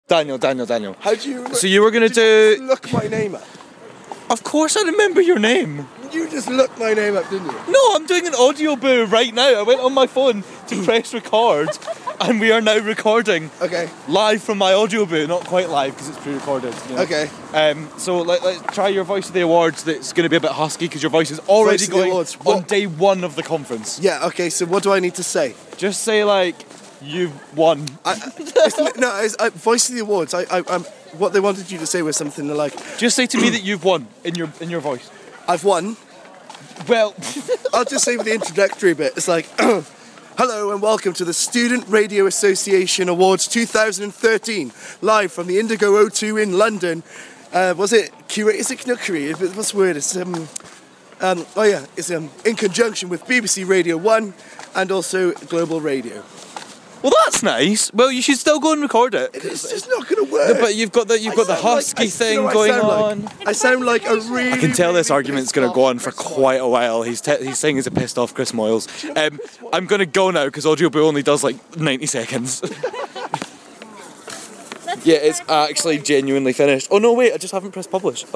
Daniel. How do you... So you were going to Did you do... look my name up? Of course I remember your name. You just looked my name up, didn't you? No, I'm doing an audio boo right now. I went on my phone to press record, and we are now recording. Okay. Live from my audio boo, not quite live because it's pre-recorded. You know? Okay. So let's try your voice of the awards. That's going to be a bit husky because your voice is already Voice of the going awards. on day one of the conference. Yeah, okay, so what do I need to say? Just say like, you've won. Voice of the awards. What they wanted you to say was something like... Just say to me that you've won in your voice. I've won. Well... I'll just say with the introductory bit. It's like... Hello and welcome to the Student Radio Association Awards 2013, live from the Indigo O2 in London. Was it curate? Is it not curate? What's the word? It's It's in conjunction with BBC Radio 1 and also Global Radio. Well, that's nice. Well, you should still go and record it. It's just not going to work. No, but you've got the husky thing going on. I sound like a really... I can tell this argument's going to go on for quite a while. He's saying he's a pissed off Chris Moyles. I'm going to go now because Audio Boo only does like 90 seconds. Yeah, it's actually genuinely finished. Oh no, wait, I just haven't pressed publish.